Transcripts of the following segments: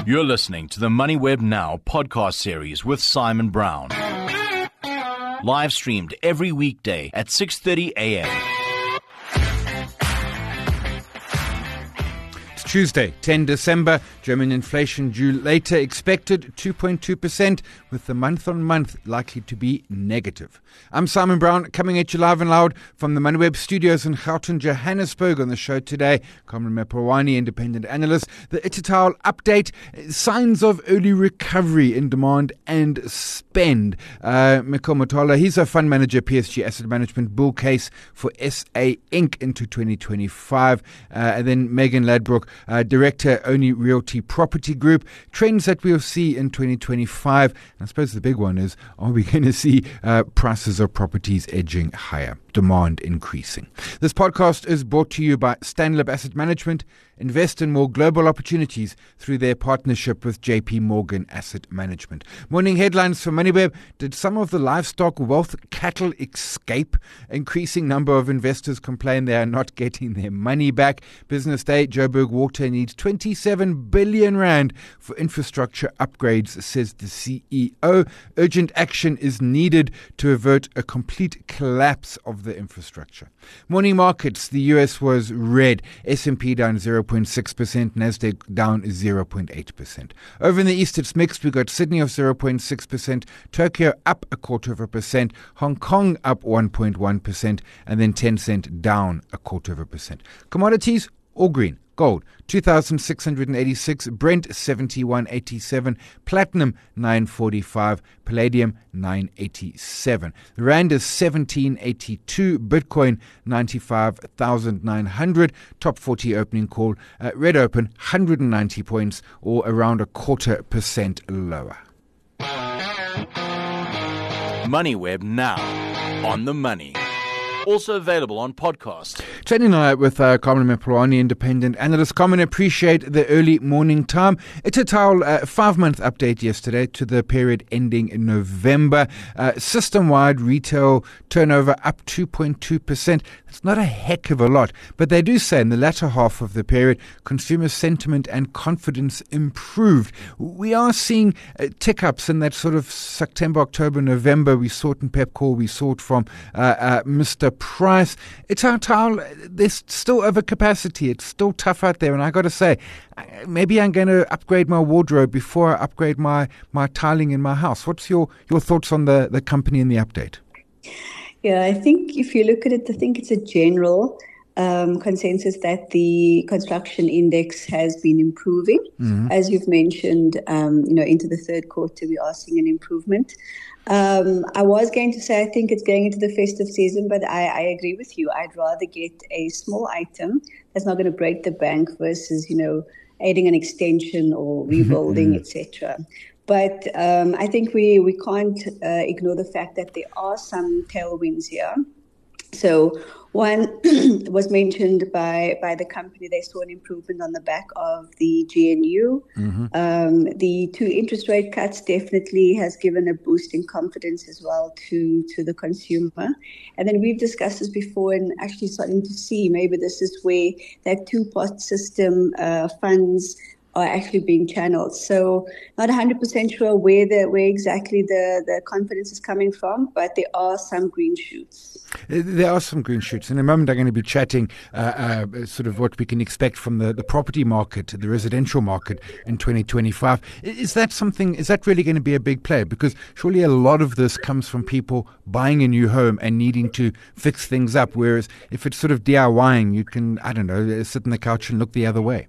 You're listening to the MoneyWeb Now podcast series with Simon Brown. Live streamed every weekday at 6:30 a.m. Tuesday, 10 December, German inflation due later, expected 2.2%, with the month-on-month likely to be negative. I'm Simon Brown, coming at you live and loud from the MoneyWeb studios in Gauteng, Johannesburg. On the show today, Kamran Mapurani, independent analyst. The Itotal update, signs of early recovery in demand and spend. Mikko Motola, he's a fund manager, PSG Asset Management, bull case for SA Inc. into 2025. And then Megan Ladbroke, Director, Oni Realty Property Group. Trends that we'll see in 2025. And I suppose the big one is, are we going to see prices of properties edging higher, demand increasing? This podcast is brought to you by Stanlib Asset Management. Invest in more global opportunities through their partnership with JP Morgan Asset Management. Morning headlines for MoneyWeb. Did some of the livestock wealth cattle escape? Increasing number of investors complain they are not getting their money back. Business Day, Joburg Water needs 27 billion rand for infrastructure upgrades, says the CEO. Urgent action is needed to avert a complete collapse of the infrastructure. Morning markets, the US was red. S&P down 0.6%, Nasdaq down 0.8%. Over in the East, it's mixed. We got Sydney of 0.6%, Tokyo up 0.25%, Hong Kong up 1.1%, and then Tencent down 0.25%. Commodities, all green. Gold, 2,686, Brent, 71.87, Platinum, 945, Palladium, 987. The Rand is 17.82, Bitcoin, 95,900, top 40 opening call, red open, 190 points, or around 0.25% lower. MoneyWeb Now, on the money. Also available on podcast. Chatting now with Kamran Mapurani, independent analyst. Kamran, appreciate the early morning time. It's a 5-month update yesterday to the period ending in November. System-wide retail turnover up 2.2%. It's not a heck of a lot, but they do say in the latter half of the period, consumer sentiment and confidence improved. We are seeing tick-ups in that sort of September, October, November. We saw it in Pepkor. We saw it from Mr. Price. It's our towel. There's still overcapacity. It's still tough out there. And I got to say, maybe I'm going to upgrade my wardrobe before I upgrade my tiling in my house. What's your thoughts on the company and the update? Yeah, I think if you look at it, I think it's a general consensus that the construction index has been improving. Mm-hmm. As you've mentioned, into the third quarter, we are seeing an improvement. I was going to say I think it's going into the festive season, but I agree with you. I'd rather get a small item that's not going to break the bank versus, adding an extension or rebuilding, etc. But I think we can't ignore the fact that there are some tailwinds here. So one was mentioned by the company. They saw an improvement on the back of the GNU. Mm-hmm. The 2 interest rate cuts definitely has given a boost in confidence as well to the consumer. And then we've discussed this before and actually starting to see maybe this is where that 2-pot system funds are actually being channeled. So not 100% sure where exactly the confidence is coming from, but there are some green shoots. There are some green shoots. In a moment, I'm going to be chatting sort of what we can expect from the property market, the residential market in 2025. Is that really going to be a big play? Because surely a lot of this comes from people buying a new home and needing to fix things up. Whereas if it's sort of DIYing, you can, sit on the couch and look the other way.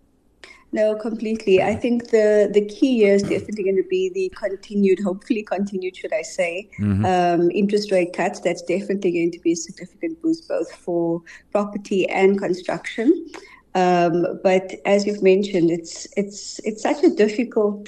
No, completely. I think the key here is definitely going to be the hopefully continued, should I say, interest rate cuts. That's definitely going to be a significant boost both for property and construction. But as you've mentioned, it's such a difficult.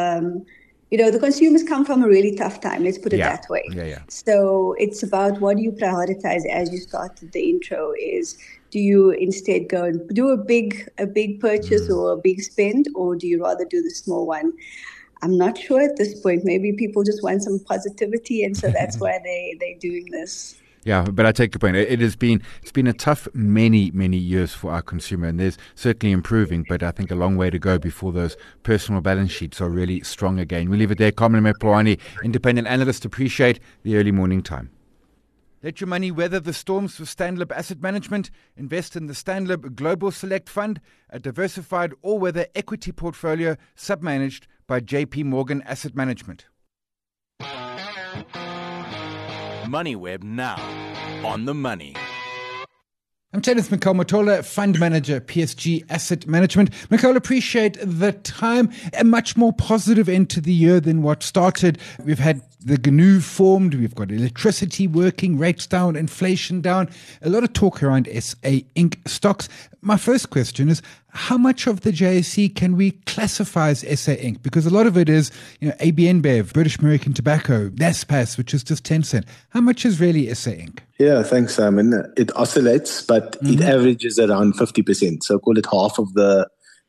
The consumers come from a really tough time. Let's put it that way. Yeah. So it's about what do you prioritize as you started the intro is. Do you instead go and do a big purchase or a big spend, or do you rather do the small one? I'm not sure at this point. Maybe people just want some positivity, and so that's why they're doing this. Yeah, but I take your point. It's been a tough many years for our consumer, and there's certainly improving, but I think a long way to go before those personal balance sheets are really strong again. We'll leave it there. Carmen Meploani, independent analyst, appreciate the early morning time. Let your money weather the storms with Stanlib Asset Management. Invest in the Stanlib Global Select Fund, a diversified all-weather equity portfolio submanaged by JP Morgan Asset Management. MoneyWeb now on the money. I'm Kenneth McCall-Matola, Fund Manager, PSG Asset Management. McCall, appreciate the time. A much more positive end to the year than what started. We've had the GNU formed. We've got electricity working, rates down, inflation down. A lot of talk around SA Inc. stocks. My first question is, how much of the JSE can we classify as SA Inc? Because a lot of it is, ABN Bev, British American Tobacco, Naspers, which is just 10%. How much is really SA Inc? Yeah, thanks, Simon. It oscillates, but it averages around 50%. So call it half of the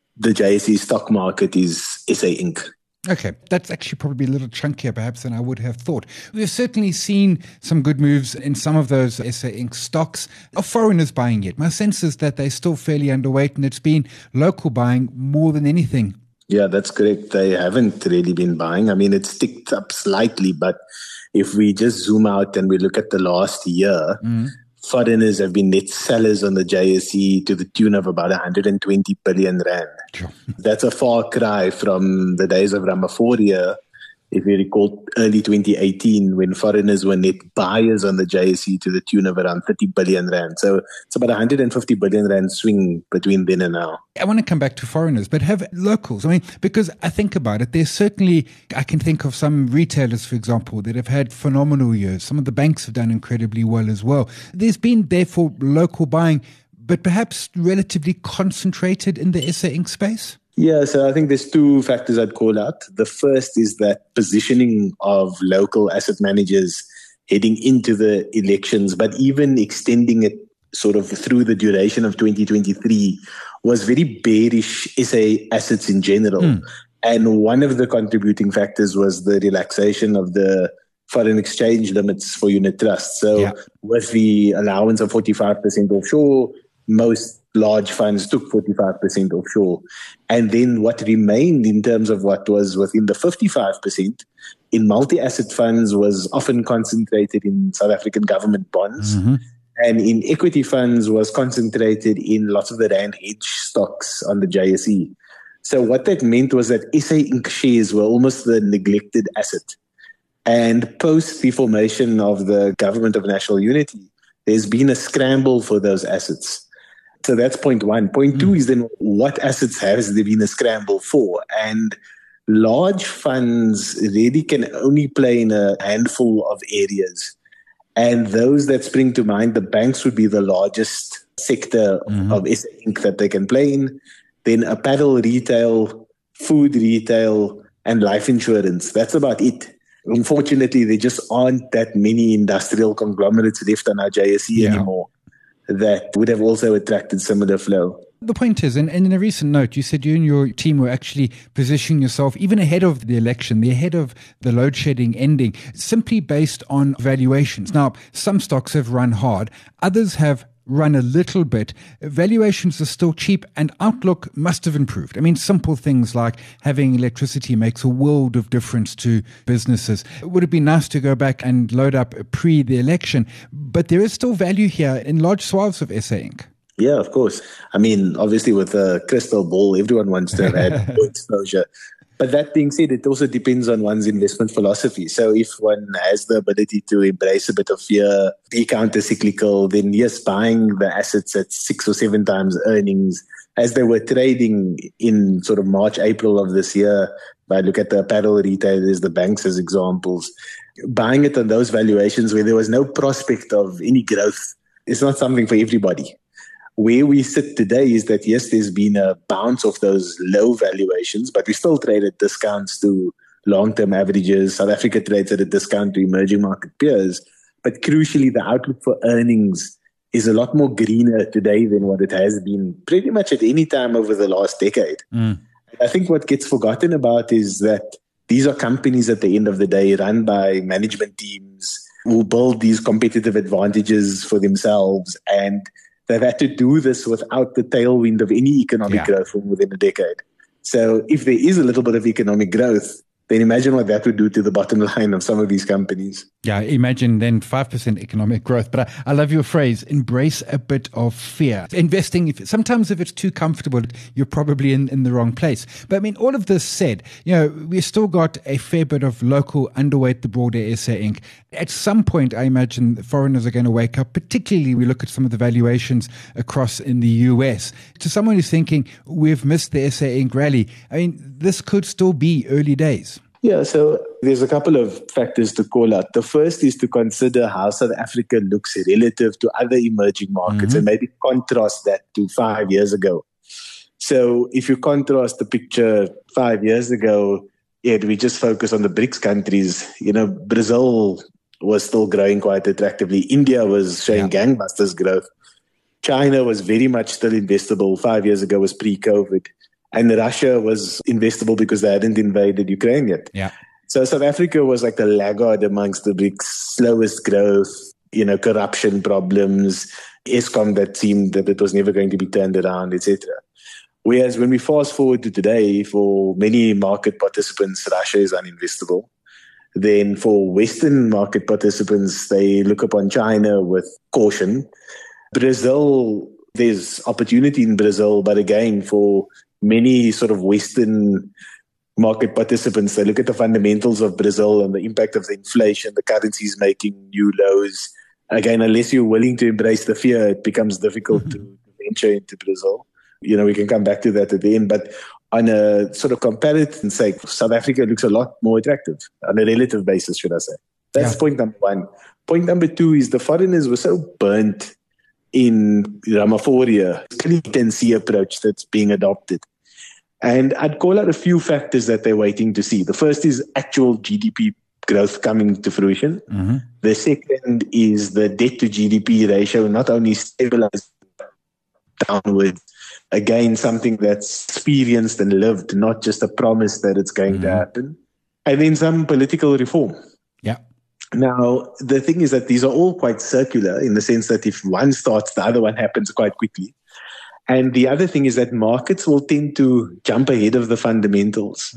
JSE stock market is SA Inc. Okay, that's actually probably a little chunkier perhaps than I would have thought. We've certainly seen some good moves in some of those SA Inc. stocks. Are foreigners buying yet? My sense is that they're still fairly underweight, and it's been local buying more than anything. Yeah, that's correct. They haven't really been buying. I mean, it's ticked up slightly, but if we just zoom out and we look at the last year, foreigners have been net sellers on the JSE to the tune of about 120 billion rand. Sure. That's a far cry from the days of Ramaphosa, if you recall, early 2018, when foreigners were net buyers on the JSE to the tune of around 30 billion rand. So it's about 150 billion rand swing between then and now. I want to come back to foreigners, but have locals. I mean, because I think about it, there's certainly, I can think of some retailers, for example, that have had phenomenal years. Some of the banks have done incredibly well as well. There's been, therefore, local buying, but perhaps relatively concentrated in the SA Inc. space? Yeah, so I think there's two factors I'd call out. The first is that positioning of local asset managers heading into the elections, but even extending it sort of through the duration of 2023 was very bearish SA assets in general. And one of the contributing factors was the relaxation of the foreign exchange limits for unit trusts. So with the allowance of 45% offshore, most large funds took 45% offshore. And then what remained in terms of what was within the 55% in multi-asset funds was often concentrated in South African government bonds. And in equity funds was concentrated in lots of the Rand hedge stocks on the JSE. So what that meant was that SA Inc. shares were almost the neglected asset. And post the formation of the Government of National Unity, there's been a scramble for those assets. So that's point one. Point two is then what assets has there been a scramble for? And large funds really can only play in a handful of areas. And those that spring to mind, the banks would be the largest sector of SA Inc. that they can play in. Then apparel retail, food retail, and life insurance. That's about it. Unfortunately, there just aren't that many industrial conglomerates left on our JSE anymore that would have also attracted similar flow. The point is, and in a recent note, you said you and your team were actually positioning yourself even ahead of the election, ahead of the load shedding ending, simply based on valuations. Now, some stocks have run hard, others have run a little bit. Valuations are still cheap and outlook must have improved. I mean, simple things like having electricity makes a world of difference to businesses. It would have been nice to go back and load up pre the election, but there is still value here in large swaths of SA Inc. Yeah, of course. I mean, obviously with a crystal ball, everyone wants to have had exposure. But that being said, it also depends on one's investment philosophy. So if one has the ability to embrace a bit of fear, be counter-cyclical, then yes, buying the assets at 6 or 7 times earnings, as they were trading in sort of March, April of this year, if I look at the apparel retailers, the banks as examples, buying it on those valuations where there was no prospect of any growth is not something for everybody. Where we sit today is that, yes, there's been a bounce of those low valuations, but we still trade at discounts to long-term averages. South Africa trades at a discount to emerging market peers. But crucially, the outlook for earnings is a lot more greener today than what it has been pretty much at any time over the last decade. I think what gets forgotten about is that these are companies at the end of the day run by management teams will build these competitive advantages for themselves, and they've had to do this without the tailwind of any economic growth from within a decade. So if there is a little bit of economic growth, then imagine what that would do to the bottom line of some of these companies. Yeah, imagine then 5% economic growth. But I love your phrase, embrace a bit of fear. Investing, sometimes if it's too comfortable, you're probably in the wrong place. But I mean, all of this said, we've still got a fair bit of local underweight the broader SA Inc. At some point, I imagine foreigners are going to wake up, particularly we look at some of the valuations across in the US. To someone who's thinking, we've missed the SA Inc. rally, I mean, this could still be early days. Yeah, so there's a couple of factors to call out. The first is to consider how South Africa looks relative to other emerging markets and maybe contrast that to 5 years ago. So if you contrast the picture 5 years ago, we just focus on the BRICS countries. Brazil was still growing quite attractively. India was showing gangbusters growth. China was very much still investable. 5 years ago was pre-COVID. And Russia was investable because they hadn't invaded Ukraine yet. Yeah. So South Africa was like the laggard amongst the BRICS, slowest growth, corruption problems, Eskom that seemed that it was never going to be turned around, etc. Whereas when we fast forward to today, for many market participants, Russia is uninvestable. Then for Western market participants, they look upon China with caution. Brazil, there's opportunity in Brazil, but again, for many sort of Western market participants, they look at the fundamentals of Brazil and the impact of the inflation, the currency is making new lows. Again, unless you're willing to embrace the fear, it becomes difficult to venture into Brazil. We can come back to that at the end. But on a sort of comparison sake, South Africa looks a lot more attractive on a relative basis, should I say. That's point number one. Point number two is the foreigners were so burnt in Ramaphosa, wait-and-see approach that's being adopted. And I'd call out a few factors that they're waiting to see. The first is actual GDP growth coming to fruition. The second is the debt to GDP ratio not only stabilized downwards, again, something that's experienced and lived, not just a promise that it's going to happen. And then some political reform. Yeah. Now, the thing is that these are all quite circular in the sense that if one starts, the other one happens quite quickly. And the other thing is that markets will tend to jump ahead of the fundamentals.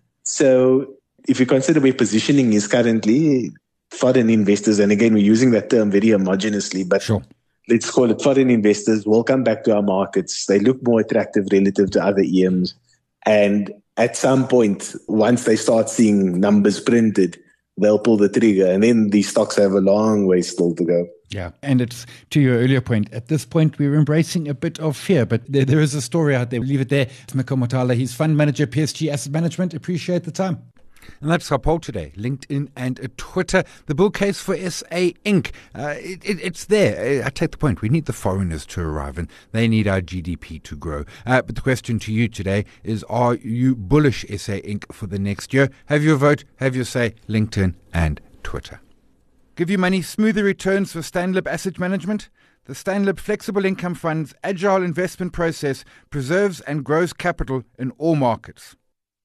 So if you consider where positioning is currently, foreign investors, and again, we're using that term very homogeneously, but let's call it foreign investors, will come back to our markets. They look more attractive relative to other EMs. And at some point, once they start seeing numbers printed, they'll pull the trigger. And then these stocks have a long way still to go. Yeah, and it's to your earlier point. At this point, we're embracing a bit of fear, but there is a story out there. We'll leave it there. It's Miko Motala. He's fund manager, PSG Asset Management. Appreciate the time. And that's our poll today. LinkedIn and Twitter. The bull case for SA Inc. It's there. I take the point. We need the foreigners to arrive and they need our GDP to grow. But the question to you today is, are you bullish SA Inc. for the next year? Have your vote, have your say, LinkedIn and Twitter. Give you money, smoother returns for Stanlib Asset Management. The Stanlib Flexible Income Fund's agile investment process preserves and grows capital in all markets.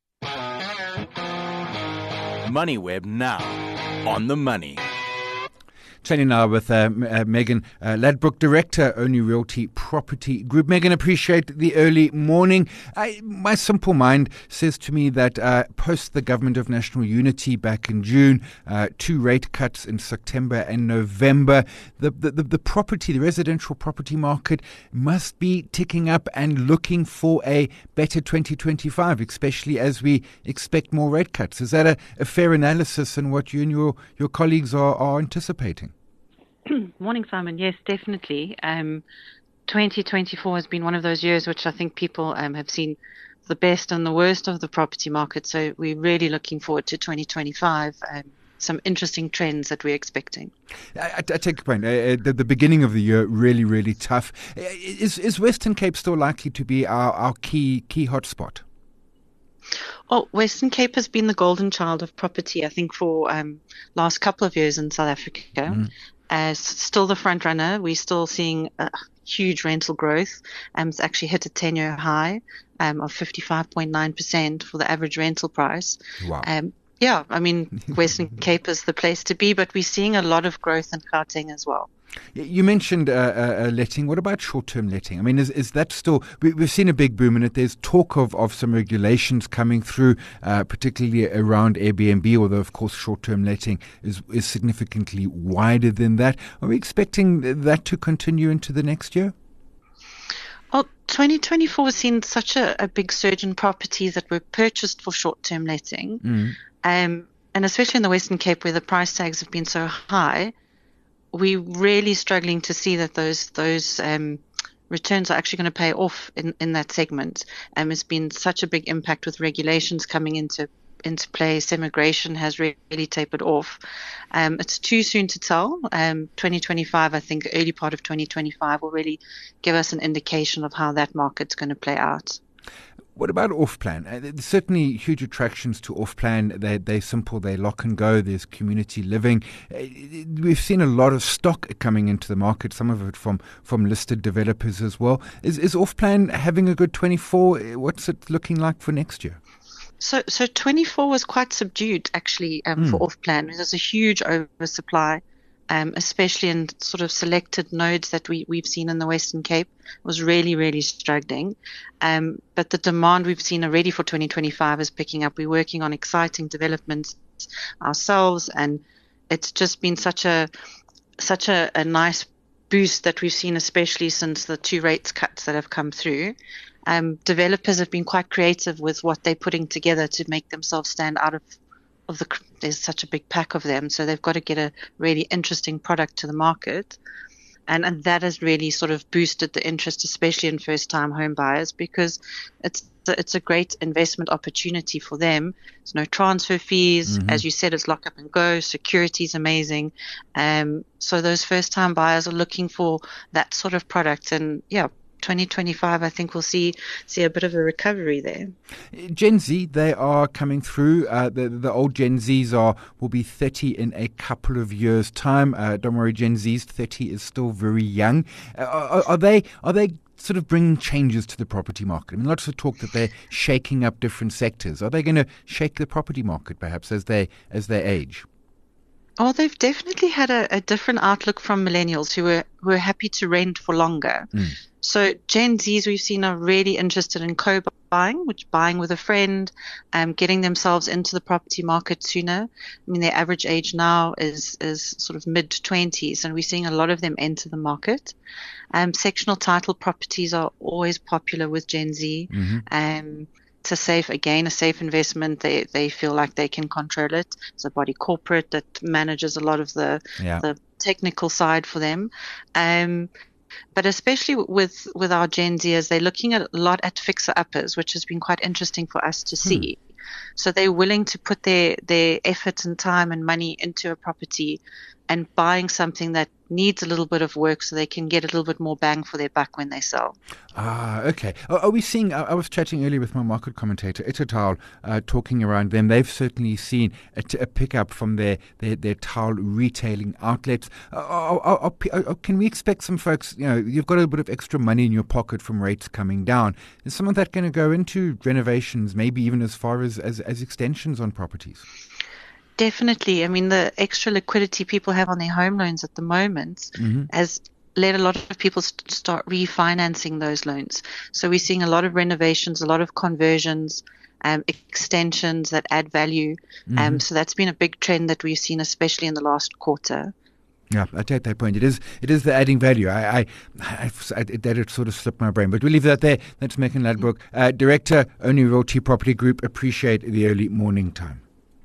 MoneyWeb now on the money. Chatting now with Megan Ladbrooke, Director, Only Realty Property Group. Megan, appreciate the early morning. My simple mind says to me that post the Government of National Unity back in June, 2 rate cuts in September and November, the property, the residential property market must be ticking up and looking for a better 2025, especially as we expect more rate cuts. Is that a fair analysis and what you and your colleagues are anticipating? Morning, Simon. Yes, definitely. 2024 has been one of those years which I think people have seen the best and the worst of the property market. So we're really looking forward to 2025. Some interesting trends that we're expecting. I take the point. The beginning of the year really, really tough. Is Western Cape still likely to be our key hotspot? Well, Western Cape has been the golden child of property, I think, for last couple of years in South Africa. As still the front runner, we're still seeing huge rental growth. It's actually hit a 10-year high of 55.9% for the average rental price. Wow. Yeah, I mean, Western Cape is the place to be, but we're seeing a lot of growth in Gauteng as well. You mentioned letting. What about short-term letting? I mean, is that still... We've seen a big boom in it. There's talk of some regulations coming through, particularly around Airbnb, although, of course, short-term letting is significantly wider than that. Are we expecting that to continue into the next year? Well, 2024 has seen such a big surge in properties that were purchased for short-term letting. And especially in the Western Cape, where the price tags have been so high, we're really struggling to see that those returns are actually going to pay off in that segment. It's been such a big impact with regulations coming into play. Immigration has really tapered off. It's too soon to tell. 2025, I think, early part of 2025 will really give us an indication of how that market's going to play out. What about off-plan? There's certainly huge attractions to off-plan. They're simple, they lock and go. There's community living. We've seen a lot of stock coming into the market, some of it from listed developers as well. Is off-plan having a good 24? What's it looking like for next year? So 24 was quite subdued, actually, for off-plan. There's a huge oversupply. Especially in sort of selected nodes that we've seen in the Western Cape, was really, really struggling. But the demand we've seen already for 2025 is picking up. We're working on exciting developments ourselves, and it's just been such a nice boost that we've seen, especially since the 2 rates cuts that have come through. Developers have been quite creative with what they're putting together to make themselves stand out of there's such a big pack of them, so they've got to get a really interesting product to the market, and that has really sort of boosted the interest, especially in first-time home buyers, because it's a great investment opportunity for them. There's no transfer fees, as you said, it's lock up and go. Security is amazing, so those first-time buyers are looking for that sort of product, and 2025, I think we'll see a bit of a recovery there. Gen Z, they are coming through. The old Gen Zs will be 30 in a couple of years' time. Don't worry, Gen Zs, 30 is still very young. Are they sort of bringing changes to the property market? I mean, lots of talk that they're shaking up different sectors. Are they going to shake the property market perhaps as they age? Oh, they've definitely had a different outlook from millennials who were happy to rent for longer. So Gen Zs we've seen are really interested in co-buying, which buying with a friend, getting themselves into the property market sooner. I mean, their average age now is sort of mid-20s, and we're seeing a lot of them enter the market. Sectional title properties are always popular with Gen Z. It's a safe investment. They feel like they can control it. It's a body corporate that manages a lot of the technical side for them. But especially with our Gen Zers, they're looking a lot at fixer-uppers, which has been quite interesting for us to see. So they're willing to put their effort and time and money into a property and buying something that needs a little bit of work so they can get a little bit more bang for their buck when they sell. Okay. Are we seeing, I was chatting earlier with my market commentator, Itotal, talking around them. They've certainly seen a pickup from their tile retailing outlets. Can we expect some folks, you've got a bit of extra money in your pocket from rates coming down. Is some of that going to go into renovations, maybe even as far as extensions on properties? Definitely. I mean, the extra liquidity people have on their home loans at the moment has led a lot of people start refinancing those loans. So we're seeing a lot of renovations, a lot of conversions, extensions that add value. So that's been a big trend that we've seen, especially in the last quarter. Yeah, I take that point. It is the adding value. That it sort of slipped my brain, but we'll leave that there. That's Megan Ladbrokes, Director, Only Realty Property Group. Appreciate the early morning time.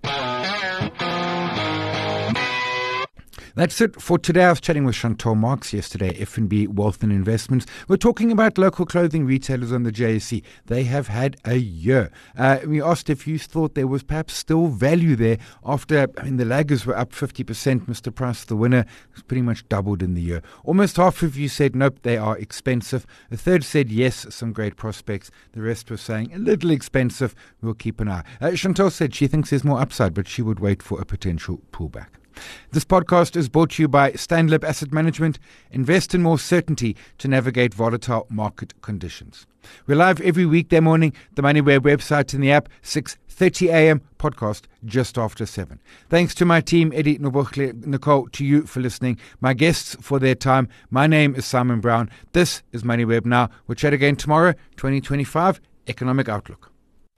That's it for today. I was chatting with Chantal Marx yesterday, F&B Wealth and Investments. We're talking about local clothing retailers on the JSE. They have had a year. We asked if you thought there was perhaps still value there after, the laggers were up 50%. Mr. Price, the winner, was pretty much doubled in the year. Almost half of you said, nope, they are expensive. A third said, yes, some great prospects. The rest were saying, a little expensive. We'll keep an eye. Chantal said she thinks there's more upside, but she would wait for a potential pullback. This podcast is brought to you by Stanlib Asset Management. Invest in more certainty to navigate volatile market conditions. We're live every weekday morning, the MoneyWeb website and the app, 6:30 a.m. podcast just after 7. Thanks to my team, Eddie, Nobochle, Nicole, to you for listening, my guests for their time. My name is Simon Brown. This is MoneyWeb Now. We'll chat again tomorrow, 2025 Economic Outlook.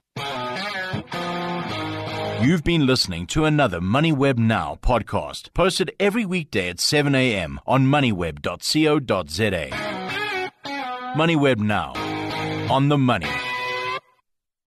You've been listening to another MoneyWeb Now podcast, posted every weekday at 7 a.m. on moneyweb.co.za. MoneyWeb Now, on the money.